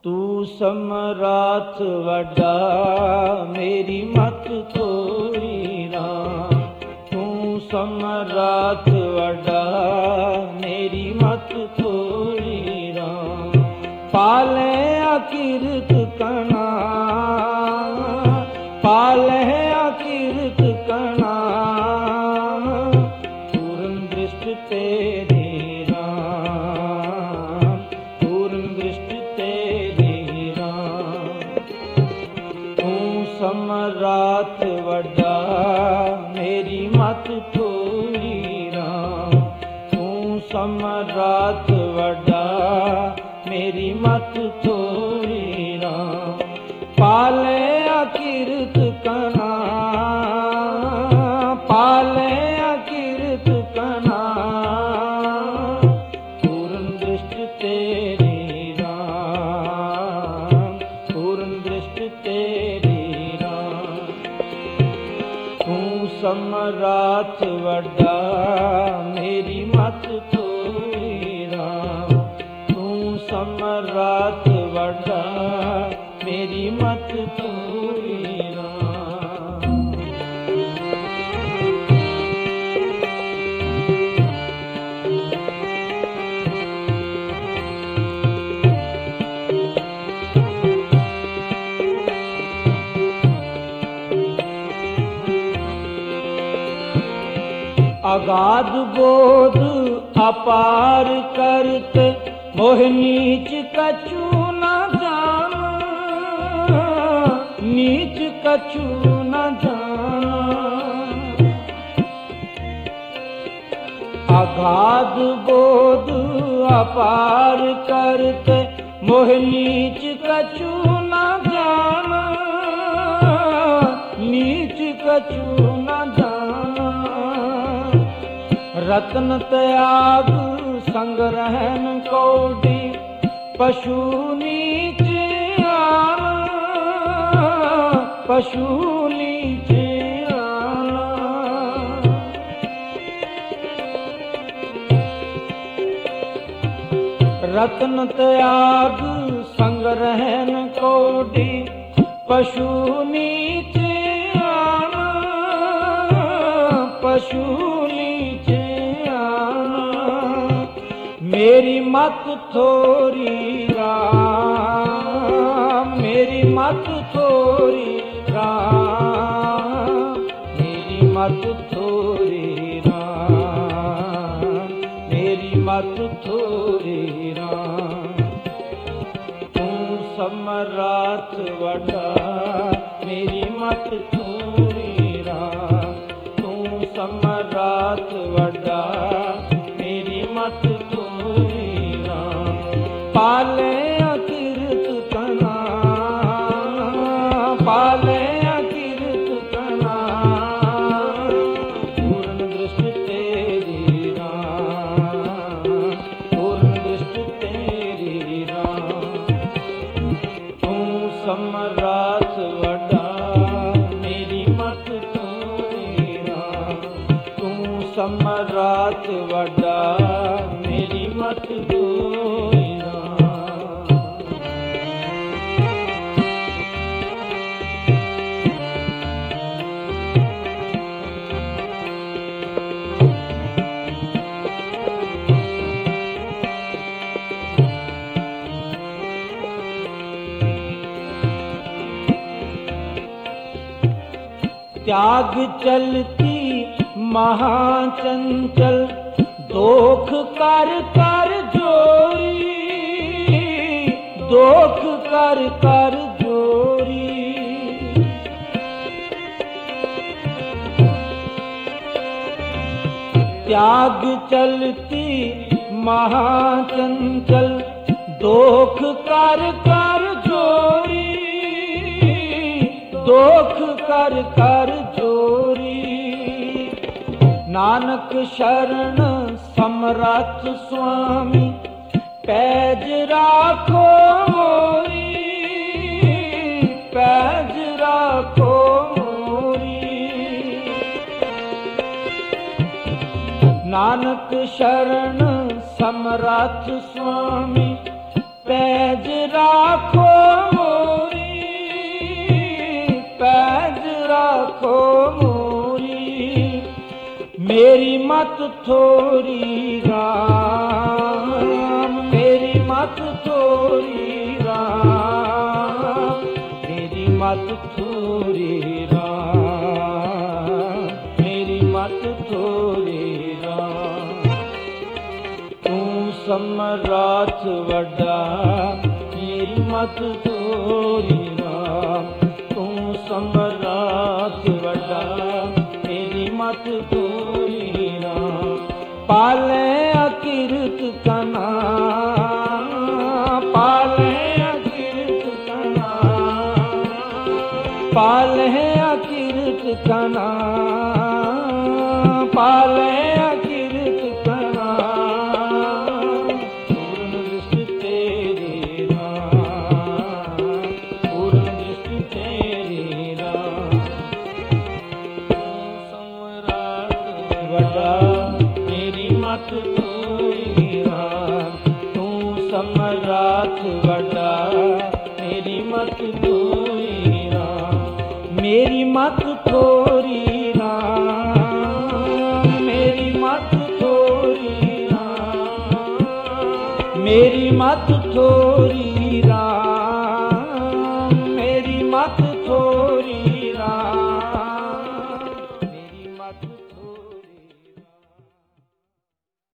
तू समराथ वड्डा मेरी मत थोरी राम। तू समराथ वड्डा मेरी मत थोरी राम। पाले अकीरत कना, पाले अकीरत कना, पूर्ण दृष्टि तेरी राम, पूर्ण दृष्टि तेरी राम। तू समराथ वड्डा मेरी मत थोरी राम। तू समराथ वड्डा मेरी मत थोरी राम। पाले अकीरत कना, पाले अकीरत कना, पूर्ण दृष्टि तेरी राम, पूर्ण दृष्टि तेरी राम। तू समराथ वड्डा मेरी मत थोरी राम। तू समराथ वड्डा मेरी मत थोरी राम। अगाध बोध अपार करत मोह नीच कछु न जान, नीच कछु न जान। अगाध बोध अपार करत मोह नीच कछु न जान, नीच कछु न जान। रत्न त्याग संग रहन कौड़ी पशु नीच आना, पशु नीच आना। रत्न त्याग संग रहन कौड़ी पशु नीच आना, पशु नीच आना। मेरी मत थोरी राम, मेरी मत थोरी राम, मेरी मत थोरी राम, मेरी मत थोरी राम। तू समराथ वड्डा मेरी मत थोरी राम। तू समराथ वड्डा मेरी मत थोरी राम। पाले अकीरत कना, पाले अकीरत कना, पूर्ण दृष्टि तेरी राम, पूर्ण दृष्टि तेरी राम। तू समराथ वड्डा मेरी मत थोरी राम। तू समराथ वड्डा मेरी मत थोरी राम। त्याग चलती महाचंचल दोख कर कर जोरी, दोख कर कर जोरी। त्याग चलती महाचंचल दोख कर कर जोरी, दोख कर कर जोरी। नानक शरण समरथ स्वामी पैज राखो मोरी, पैज राखो मोरी। नानक शरण समरथ स्वामी ਪੈਜ ਰਾਖੋ ਮੋਰੀ, ਪੈਜ ਰਾਖੋ ਮੋਰੀ, ਮੇਰੀ ਮਤ ਥੋਰੀ ਰਾਮ, ਮੇਰੀ ਮਤ ਥੋਰੀ ਰਾਮ, ਮੇਰੀ ਮਤ ਥੋਰੀ ਰਾਮ, ਮੇਰੀ ਮਤ ਥੋਰੀ ਰਾਮ। ਤੂੰ ਸਮਰਾਥ ਵੱਡਾ, ਮੇਰੀ ਮਤ ਥੋਰੀ ਰਾਮ, ਤੂੰ ਸਮਰਾਥ ਵੱਡਾ, ਮੇਰੀ ਮਤ ਥੋਰੀ ਰਾਮ। ਪਾਲੇ ਅਕਿਰਤ ਕਨਾ, ਪਾਲੇ ਅਕਿਰਤ ਕਨਾ, ਪਾਲੇ ਅਕਿਰਤ ਕਨਾ, ਪਾਲੇ ਅਕਿਰਤ ਕਨਾ, ਪੂਰਨ ਦ੍ਰਿਸ਼ਟ ਤੇਰੀ ਰਾਮ, ਪੂਰਨ ਦ੍ਰਿਸ਼ਟ ਤੇਰੀ ਰਾਮ। ਸਮਰਾਟ ਵੱਡਾ, ਮੇਰੀ ਮਤ ਥੋਰੀ ਰਾਮ, ਤੂੰ ਸਮਰਾਟ ਵੱਡਾ, ਮੇਰੀ ਮਤ ਥੋਰੀ ਰਾਮ, ਮੇਰੀ ਮਤ ਥੋਰੀ ਰਾਮ, ਮੇਰੀ ਮਤ ਥੋਰੀ ਰਾਮ, ਮੇਰੀ ਮਤ ਥੋਰੀ